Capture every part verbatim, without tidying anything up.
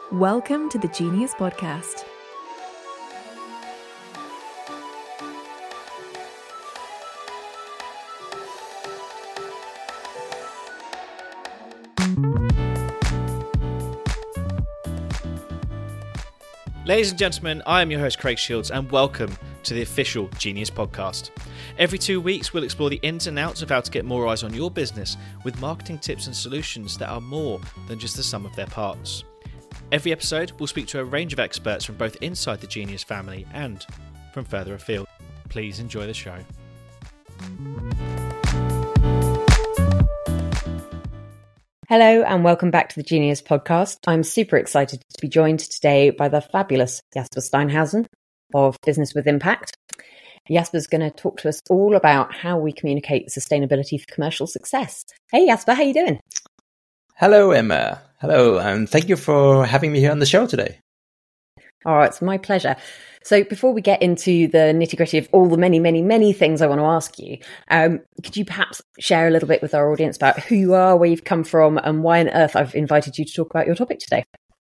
Welcome to the Genius Podcast. Ladies and gentlemen, I am your host Craig Shields and welcome to the official Genius Podcast. Every two weeks we'll explore the ins and outs of how to get more eyes on your business with marketing tips and solutions that are more than just the sum of their parts. Every episode we'll speak to a range of experts from both inside the Genius family and from further afield. Please enjoy the show. Hello and welcome back to the Genius Podcast. I'm super excited to be joined today by the fabulous Jasper Steinhausen of Business with Impact. Jasper's going to talk to us all about how we communicate sustainability for commercial success. Hey Jasper, how you doing? Hello Emma. Hello, and thank you for having me here on the show today. Oh, it's my pleasure. So before we get into the nitty-gritty of all the many, many, many things I want to ask you, um, could you perhaps share a little bit with our audience about who you are, where you've come from, and why on earth I've invited you to talk about your topic today?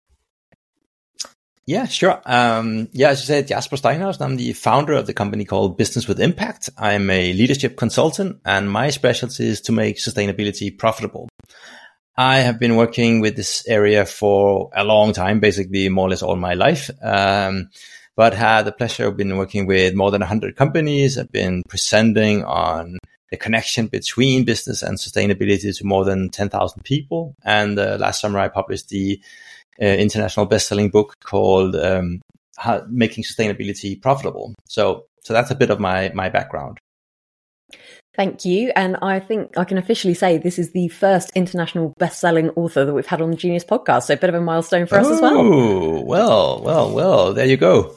Yeah, sure. Um, yeah, as you said, Jasper Steinhausen. I'm the founder of the company called Business with Impact. I'm a leadership consultant, and my specialty is to make sustainability profitable. I have been working with this area for a long time, basically more or less all my life, um, but had the pleasure of being working with more than one hundred companies. I've been presenting on the connection between business and sustainability to more than ten thousand people. And uh, last summer, I published the uh, international best-selling book called um, How, Making Sustainability Profitable. So, so that's a bit of my my background. Thank you. And I think I can officially say this is the first international best-selling author that we've had on the Genius Podcast. So a bit of a milestone for us oh, as well. Oh, well, well, well, there you go.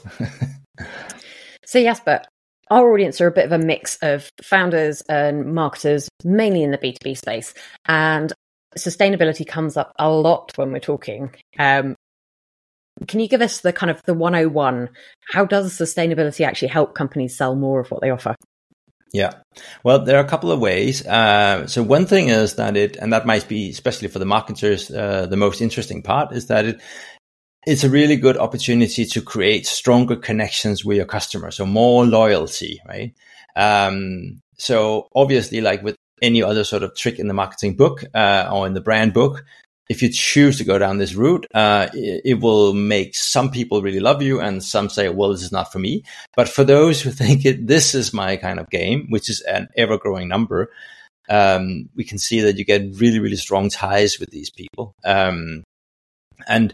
So Jasper, our audience are a bit of a mix of founders and marketers, mainly in the B two B space. And sustainability comes up a lot when we're talking. Um, can you give us the kind of the one oh one? How does sustainability actually help companies sell more of what they offer? Yeah, well, there are a couple of ways. Uh, so one thing is that it, and that might be especially for the marketers, uh, the most interesting part is that it, it's a really good opportunity to create stronger connections with your customers, so more loyalty, right? Um, so obviously, like with any other sort of trick in the marketing book uh, or in the brand book, if you choose to go down this route, uh, it, it will make some people really love you and some say, well, this is not for me. But for those who think it, this is my kind of game, which is an ever-growing number, um, we can see that you get really, really strong ties with these people. Um, and,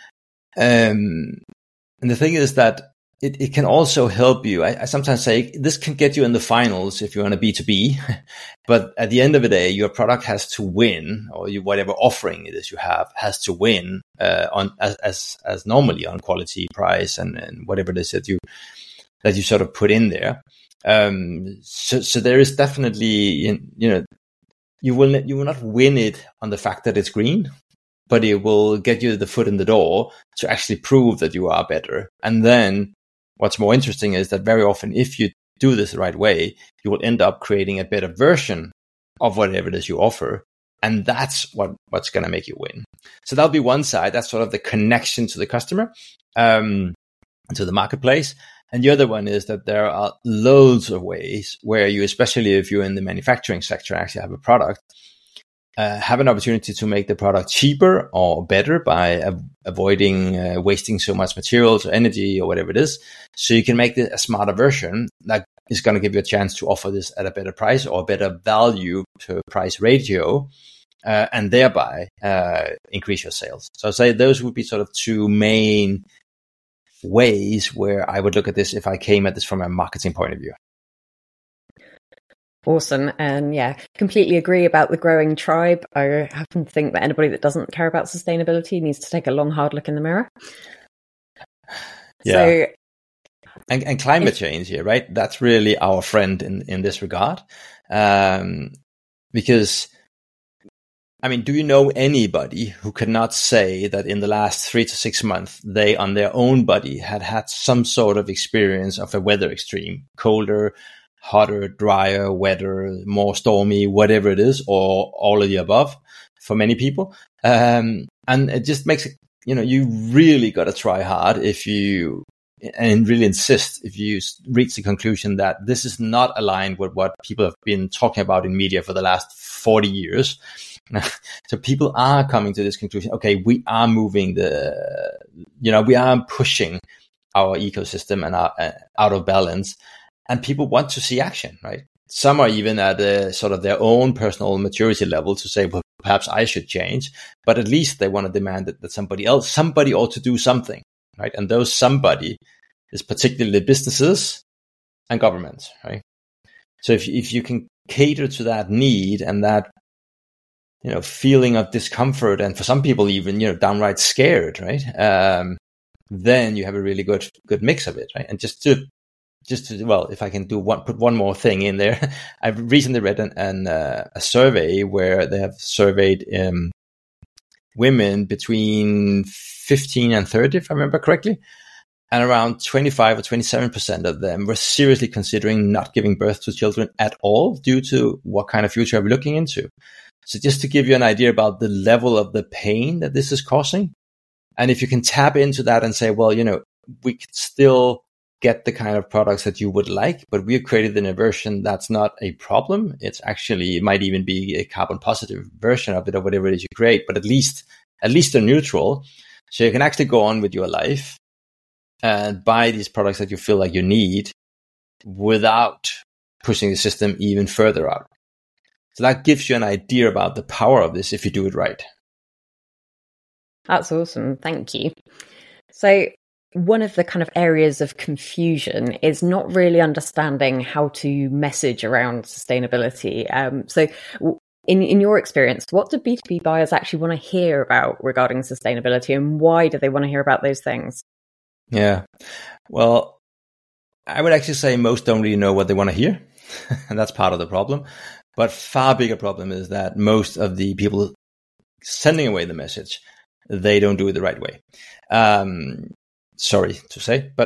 um, and the thing is that It, it can also help you. I, I sometimes say this can get you in the finals if you're on a B two B, but at the end of the day, your product has to win, or you, whatever offering it is you have has to win uh, on as, as as normally on quality, price, and, and whatever it is that you that you sort of put in there. Um, so so there is definitely you know you will you will not win it on the fact that it's green, but it will get you the foot in the door to actually prove that you are better, and then. What's more interesting is that very often, if you do this the right way, you will end up creating a better version of whatever it is you offer. And that's what, what's going to make you win. So that'll be one side. That's sort of the connection to the customer, um, to the marketplace. And the other one is that there are loads of ways where you, especially if you're in the manufacturing sector, actually have a product, Uh, have an opportunity to make the product cheaper or better by av- avoiding uh, wasting so much materials or energy or whatever it is. So you can make this a smarter version that is going to give you a chance to offer this at a better price or a better value to price ratio, uh, and thereby uh, increase your sales. So I'd say those would be sort of two main ways where I would look at this if I came at this from a marketing point of view. Awesome. And yeah, completely agree about the growing tribe. I happen to think that anybody that doesn't care about sustainability needs to take a long, hard look in the mirror. Yeah. So, and, and climate change here, right? That's really our friend in, in this regard. Um, because, I mean, do you know anybody who cannot say that in the last three to six months, they on their own body had had some sort of experience of a weather extreme, colder, hotter, drier, wetter, more stormy, whatever it is, or all of the above for many people. Um, and it just makes it you know, you really got to try hard if you, and really insist if you reach the conclusion that this is not aligned with what people have been talking about in media for the last forty years. So people are coming to this conclusion, okay, we are moving the, you know, we are pushing our ecosystem and our, uh, out of balance, and people want to see action, right? Some are even at a sort of their own personal maturity level to say, well, perhaps I should change, but at least they want to demand that, that somebody else, somebody ought to do something, right? And those somebody is particularly businesses and governments, right? So if if you can cater to that need and that, you know, feeling of discomfort, and for some people even, you know, downright scared, right? Um, then you have a really good good mix of it, right? And just to just to well, if I can do one, put one more thing in there, I've recently read an, an uh, a survey where they have surveyed um, women between fifteen and thirty, if I remember correctly. And around twenty-five or twenty-seven percent of them were seriously considering not giving birth to children at all due to what kind of future are we looking into. So just to give you an idea about the level of the pain that this is causing. And if you can tap into that and say, well, you know, we could still get the kind of products that you would like, but we've created in a version that's not a problem. It's actually, it might even be a carbon positive version of it or whatever it is you create, but at least, at least they're neutral. So you can actually go on with your life and buy these products that you feel like you need without pushing the system even further out. So that gives you an idea about the power of this if you do it right. That's awesome. Thank you. So one of the kind of areas of confusion is not really understanding how to message around sustainability. Um, so in, in your experience, what do B two B buyers actually want to hear about regarding sustainability, and why do they want to hear about those things? Yeah, well, I would actually say most don't really know what they want to hear, and that's part of the problem. But far bigger problem is that most of the people sending away the message, they don't do it the right way. Um, sorry to say, but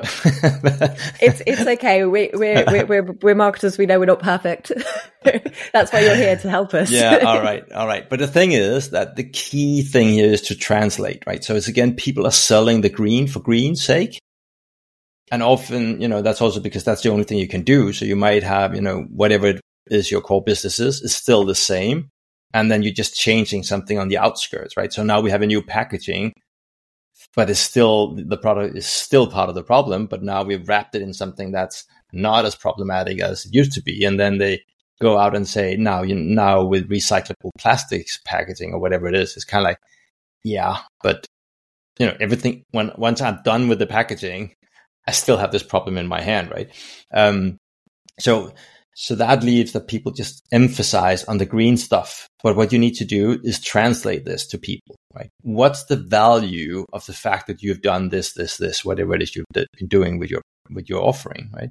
it's it's okay. We we're, we're we're we're marketers. We know we're not perfect. That's why you're here, to help us. Yeah. All right. All right. But the thing is that the key thing here is to translate, right? So it's again, people are selling the green for green's sake. And often, you know, that's also because that's the only thing you can do. So you might have, you know, whatever it is your core business is, is still the same. And then you're just changing something on the outskirts, right? So now we have a new packaging, but it's still, the product is still part of the problem, but now we've wrapped it in something that's not as problematic as it used to be. And then they go out and say, now, you now with recyclable plastics packaging or whatever it is, it's kind of like, yeah, but you know, everything, when, once I'm done with the packaging, I still have this problem in my hand, right? Um, so, so that leaves that people just emphasize on the green stuff. But what you need to do is translate this to people, right? What's the value of the fact that you've done this, this, this, whatever it is you've been doing with your, with your offering, right?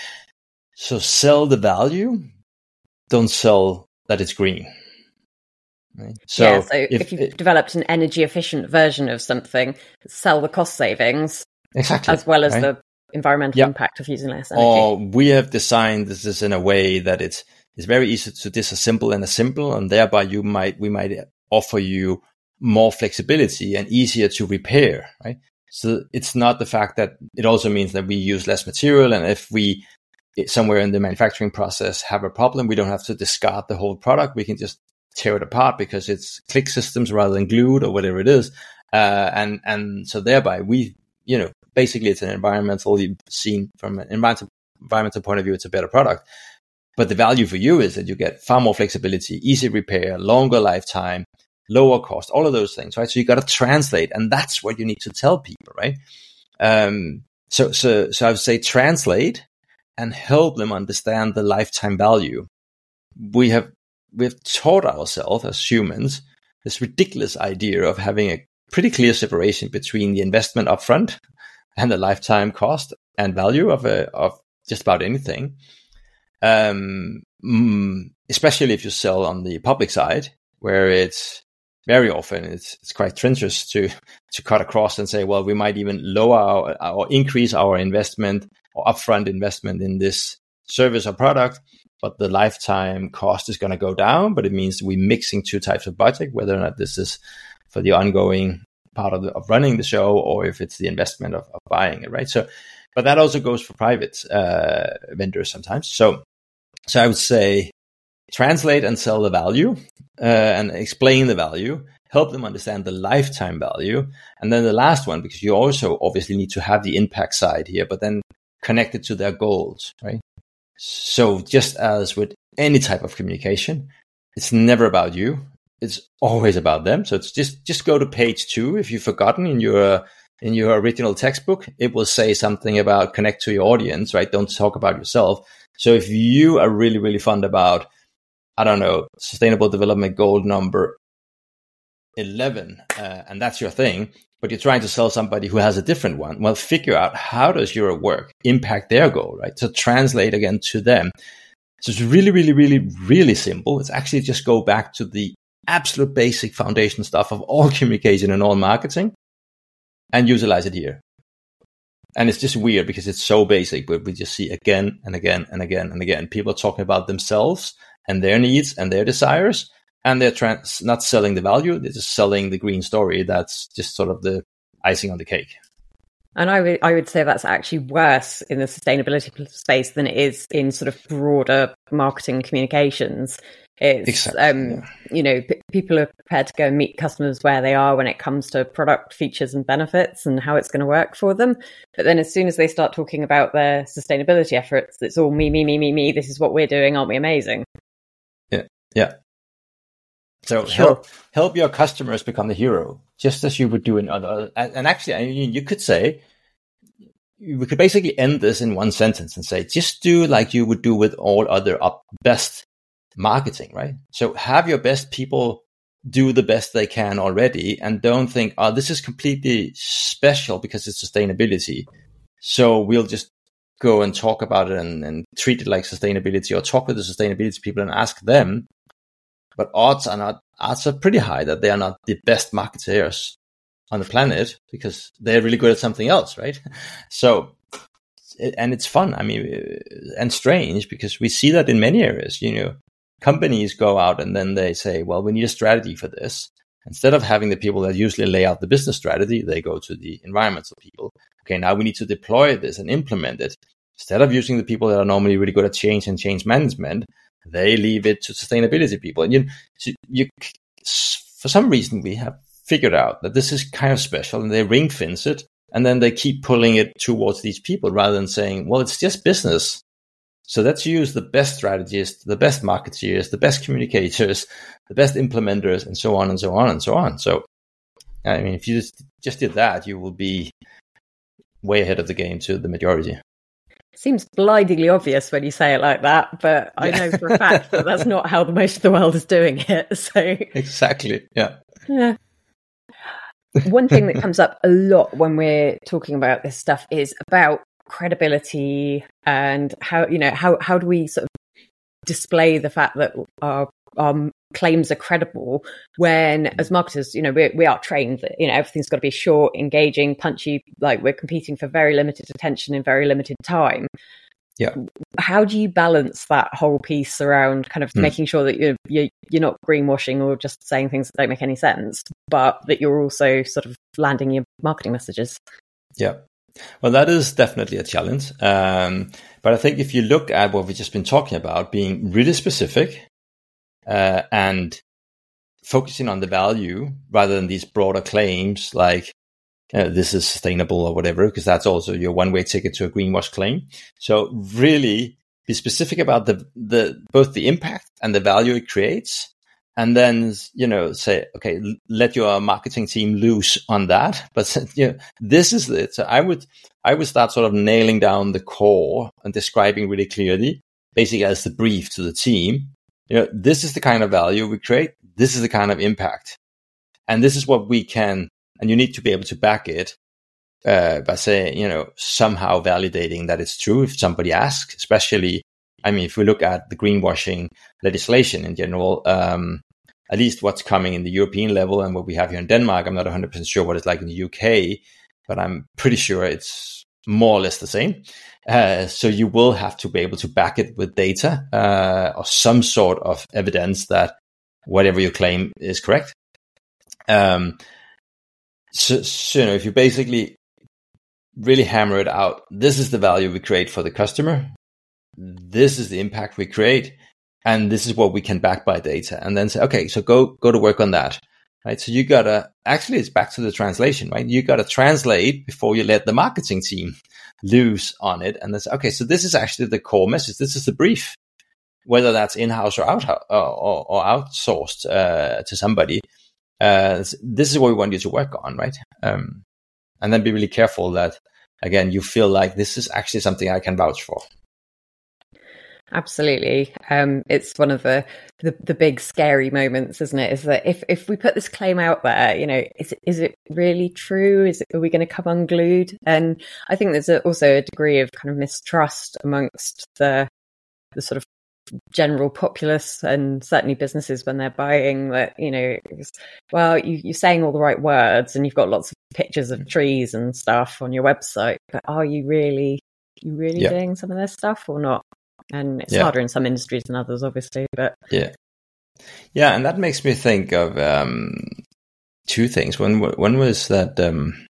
So sell the value, don't sell that it's green. Right? So, yeah, so if, if you've it, developed an energy efficient version of something, sell the cost savings. Exactly. As well as right? the environmental yep. impact of using less energy. Or we have designed this in a way that it's it's very easy to disassemble and assemble, and thereby you might we might offer you more flexibility and easier to repair, right? So it's not the fact that it also means that we use less material, and if we somewhere in the manufacturing process have a problem, we don't have to discard the whole product. We can just tear it apart because it's click systems rather than glued or whatever it is, uh, and and so thereby we you know. Basically, it's an environmental seen from an environmental, environmental point of view, it's a better product. But the value for you is that you get far more flexibility, easy repair, longer lifetime, lower cost, all of those things, right? So you got to translate, and that's what you need to tell people, right? Um, so, so, so I would say translate and help them understand the lifetime value. We have, we've taught ourselves as humans this ridiculous idea of having a pretty clear separation between the investment upfront and the lifetime cost and value of a, of just about anything. Um, especially if you sell on the public side, where it's very often it's it's quite treacherous to to cut across and say, well, we might even lower our, or increase our investment or upfront investment in this service or product, but the lifetime cost is going to go down. But it means we're mixing two types of budget, whether or not this is for the ongoing part of, the, of running the show, or if it's the investment of, of buying it, right? So, but that also goes for private uh, vendors sometimes. So, so I would say translate and sell the value uh, and explain the value, help them understand the lifetime value. And then the last one, because you also obviously need to have the impact side here, but then connect it to their goals, right? So just as with any type of communication, it's never about you. It's always about them. So it's just, just go to page two. If you've forgotten in your, in your original textbook, it will say something about connect to your audience, right? Don't talk about yourself. So if you are really, really fond about, I don't know, sustainable development goal number eleven, uh, and that's your thing, but you're trying to sell somebody who has a different one, well, figure out how does your work impact their goal, right? So translate again to them. So it's really, really, really, really simple. It's actually just go back to the absolute basic foundation stuff of all communication and all marketing and utilize it here. And it's just weird because it's so basic, but we just see again and again and again and again, people talking about themselves and their needs and their desires. And they're trans- not selling the value, they're just selling the green story. That's just sort of the icing on the cake. And I would I would say that's actually worse in the sustainability space than it is in sort of broader marketing communications. It's, exactly. um, yeah. you know, p- people are prepared to go and meet customers where they are when it comes to product features and benefits and how it's going to work for them. But then as soon as they start talking about their sustainability efforts, it's all me, me, me, me, me. This is what we're doing. Aren't we amazing? Yeah. Yeah. So Sure. help help your customers become the hero, just as you would do in other. And actually, I mean, you could say, we could basically end this in one sentence and say, just do like you would do with all other up best marketing, right? So have your best people do the best they can already, and don't think, oh, this is completely special because it's sustainability. So we'll just go and talk about it and, and treat it like sustainability, or talk with the sustainability people and ask them. But odds are not odds are pretty high that they are not the best marketers on the planet because they're really good at something else, right? So, and it's fun. I mean, and strange because we see that in many areas. You know, companies go out and then they say, "Well, we need a strategy for this." Instead of having the people that usually lay out the business strategy, they go to the environmental people. Okay, now we need to deploy this and implement it. Instead of using the people that are normally really good at change and change management, they leave it to sustainability people. And you, you, for some reason, we have figured out that this is kind of special, and they ring fence it, and then they keep pulling it towards these people rather than saying, well, it's just business. So let's use the best strategists, the best marketeers, the best communicators, the best implementers, and so on and so on and so on. So, I mean, if you just, just did that, you will be way ahead of the game to the majority. Seems blindingly obvious when you say it like that, but I know for a fact that that's not how the most of the world is doing it. So exactly, yeah. Yeah. One thing that comes up a lot when we're talking about this stuff is about credibility and how, you know, how how do we sort of display the fact that our our claims are credible when, as marketers, you know, we we are trained that, you know, everything's got to be short, engaging, punchy, like we're competing for very limited attention in very limited time. Yeah. How do you balance that whole piece around kind of mm. making sure that you're, you're you're not greenwashing or just saying things that don't make any sense, but that you're also sort of landing your marketing messages? Yeah. Well, that is definitely a challenge. Um, but I think if you look at what we've just been talking about, being really specific uh, and focusing on the value rather than these broader claims like uh, this is sustainable or whatever, because that's also your one-way ticket to a greenwash claim. So really be specific about the the both the impact and the value it creates. And then, you know, say, okay, let your marketing team loose on that. But, you know, this is it. So I would, I would start sort of nailing down the core and describing really clearly, basically as the brief to the team. You know, this is the kind of value we create. This is the kind of impact. And this is what we can, and you need to be able to back it, uh, by saying, you know, somehow validating that it's true if somebody asks, especially, I mean, if we look at the greenwashing legislation in general, um, at least what's coming in the European level and what we have here in Denmark, I'm not one hundred percent sure what it's like in the U K, but I'm pretty sure it's more or less the same. Uh, so you will have to be able to back it with data uh, or some sort of evidence that whatever you claim is correct. Um, so, so you know, if you basically really hammer it out, this is the value we create for the customer, this is the impact we create, and this is what we can back by data, and then say, okay, so go go to work on that, right? So you gotta, actually it's back to the translation, right? You gotta translate before you let the marketing team loose on it, and then say, okay, so this is actually the core message, this is the brief, whether that's in-house or out or, or outsourced uh, to somebody. Uh, this is what we want you to work on, right? Um, and then be really careful that, again, you feel like this is actually something I can vouch for. Absolutely. Um, it's one of the, the the big scary moments, isn't it? Is that if, if we put this claim out there, you know, is is it really true? Is it, are we going to come unglued? And I think there's a, also a degree of kind of mistrust amongst the the sort of general populace, and certainly businesses when they're buying, that, you know, well, you, you're saying all the right words and you've got lots of pictures of trees and stuff on your website, but are you really you really yeah. doing some of this stuff or not? And it's yeah. harder in some industries than others, obviously. But yeah, yeah, and that makes me think of um, two things. One, one was that um,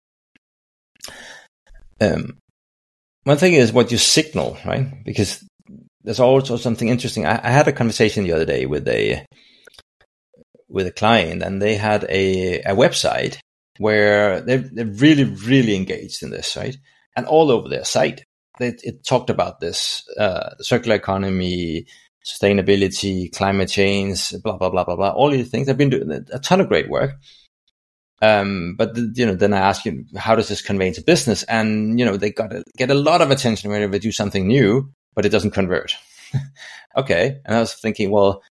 um, one thing is what you signal, right? Because there's also something interesting. I, I had a conversation the other day with a with a client, and they had a, a website where they're, they're really, really engaged in this, right? And all over their site, It, it talked about this, uh, circular economy, sustainability, climate change, blah, blah, blah, blah, blah. All these things. They've been doing a ton of great work. Um, but, the, you know, then I asked you, how does this convey to business? And, you know, they got to get a lot of attention whenever they do something new, but it doesn't convert. Okay. And I was thinking, well,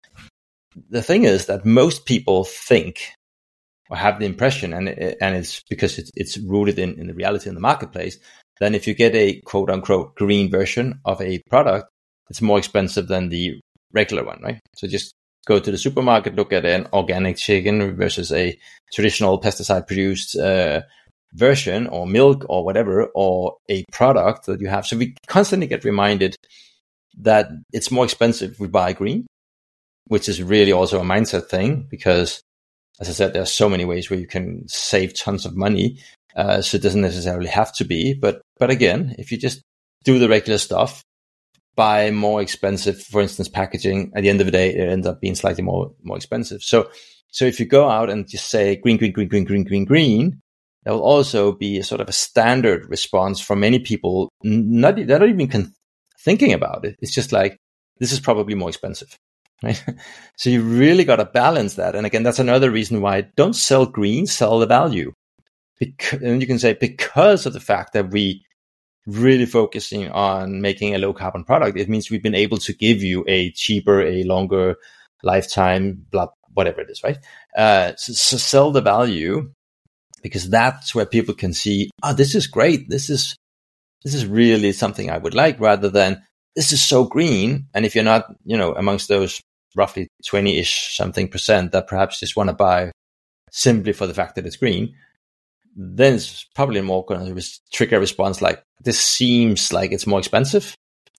the thing is that most people think or have the impression, and it, and it's because it's, it's rooted in, in the reality in the marketplace, then if you get a quote unquote green version of a product, it's more expensive than the regular one, right? So just go to the supermarket, look at an organic chicken versus a traditional pesticide produced uh, version, or milk or whatever, or a product that you have. So we constantly get reminded that it's more expensive if we buy green, which is really also a mindset thing, because as I said, there are so many ways where you can save tons of money. Uh, so it doesn't necessarily have to be, but but again, if you just do the regular stuff, buy more expensive, for instance, packaging, at the end of the day, it ends up being slightly more more expensive. So so if you go out and just say green, green, green, green, green, green, green, there will also be a sort of a standard response from many people. Not they're not even con- thinking about it. It's just like, this is probably more expensive, right? So you really got to balance that. And again, that's another reason why don't sell green, sell the value. Because, and you can say, because of the fact that we really focusing on making a low carbon product, it means we've been able to give you a cheaper, a longer lifetime, blah, whatever it is, right? Uh, so, so sell the value, because that's where people can see, oh, this is great. This is, this is really something I would like, rather than this is so green. And if you're not, you know, amongst those roughly twenty-ish something percent that perhaps just want to buy simply for the fact that it's green, then it's probably more going to res- trigger a response like, this seems like it's more expensive.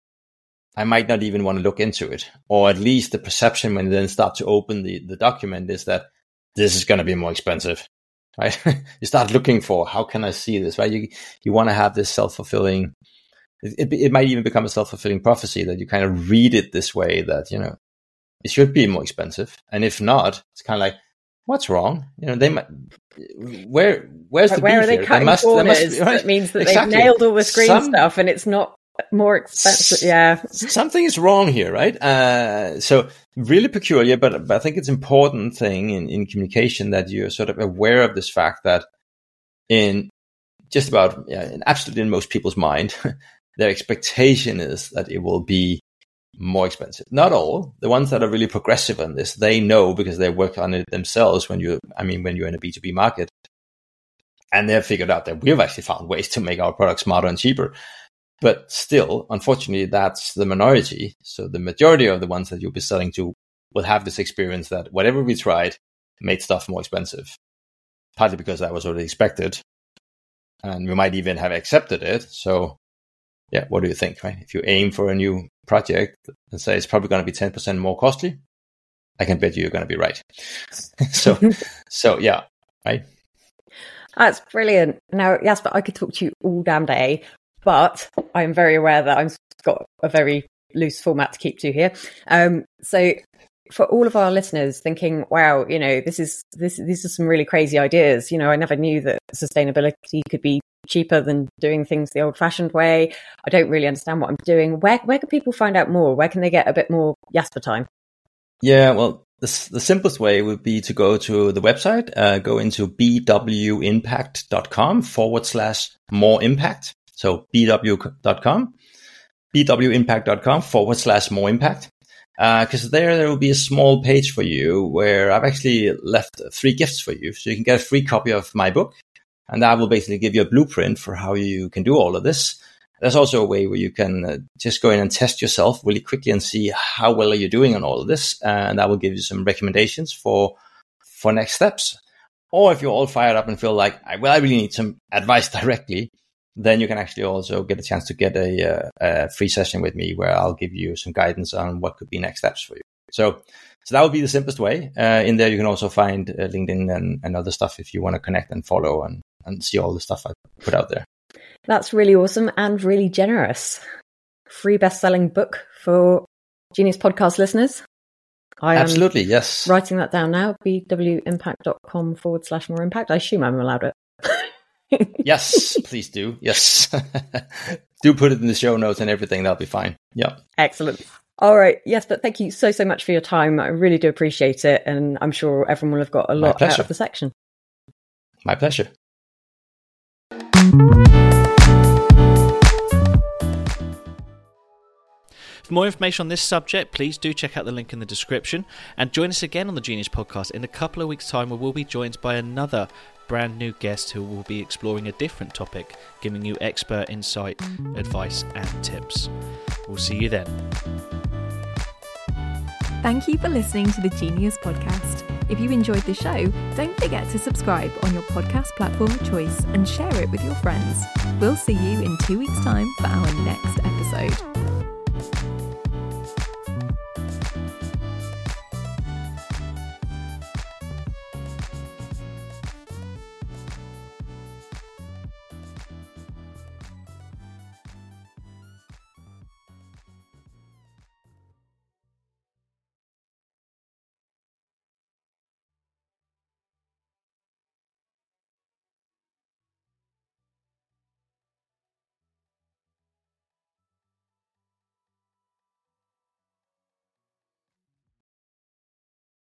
I might not even want to look into it. Or at least the perception when you then start to open the, the document is that this is going to be more expensive, right? You start looking for, how can I see this, right? You you want to have this self-fulfilling, it, it, it might even become a self-fulfilling prophecy that you kind of read it this way, that, you know, it should be more expensive. And if not, it's kind of like, what's wrong? You know, they might, where, where's the where beef are they here? cutting must, corners? must, right? That means that exactly. they've nailed all the green Some, stuff and it's not more expensive. Yeah. Something is wrong here, right? Uh, so really peculiar, but, but I think it's an important thing in, in communication that you're sort of aware of this fact that in just about, yeah, in absolutely in most people's mind, their expectation is that it will be more expensive. Not all. The ones that are really progressive on this, they know because they work on it themselves when you, I mean, when you're in a B two B market, and they've figured out that we've actually found ways to make our product smarter and cheaper. But still, unfortunately, that's the minority. So the majority of the ones that you'll be selling to will have this experience that whatever we tried made stuff more expensive, partly because that was already expected. And we might even have accepted it. So yeah, what do you think, right? If you aim for a new project and say it's probably going to be ten percent more costly, I can bet you you're going to be right. so, so yeah, right. That's brilliant. Now, Jasper, I could talk to you all damn day, but I'm very aware that I've got a very loose format to keep to here. Um, so for all of our listeners thinking, wow, you know, this is this these are some really crazy ideas. You know, I never knew that sustainability could be cheaper than doing things the old-fashioned way. I don't really understand what I'm doing. Where where can people find out more? Where can they get a bit more Jasper time? Yeah, well, the, the simplest way would be to go to the website, uh, go into bwimpact.com forward slash more impact. So bw.com, bwimpact.com forward slash more impact. Because uh, there, there will be a small page for you where I've actually left three gifts for you. So you can get a free copy of my book, and that will basically give you a blueprint for how you can do all of this. There's also a way where you can uh, just go in and test yourself really quickly and see how well are you doing on all of this. Uh, and that will give you some recommendations for for next steps. Or if you're all fired up and feel like, well, I really need some advice directly, then you can actually also get a chance to get a, uh, a free session with me where I'll give you some guidance on what could be next steps for you. So, so that would be the simplest way. Uh, in there, you can also find uh, LinkedIn and, and other stuff if you want to connect and follow and, and see all the stuff I put out there. That's really awesome and really generous. Free best-selling book for Genius Podcast listeners. I am Absolutely, yes. Writing that down now, bwimpact.com forward slash more impact. I assume I'm allowed it. Yes, please do. Yes. Do put it in the show notes and everything. That'll be fine. Yeah. Excellent. All right. Yes, but thank you so, so much for your time. I really do appreciate it. And I'm sure everyone will have got a lot out of the section. My pleasure. For more information on this subject, please do check out the link in the description and join us again on the Genius Podcast in a couple of weeks' time, where we'll be joined by another brand new guest who will be exploring a different topic, giving you expert insight, advice and tips. We'll see you then. Thank you for listening to the Genius Podcast. If you enjoyed the show, don't forget to subscribe on your podcast platform of choice and share it with your friends. We'll see you in two weeks' time for our next episode.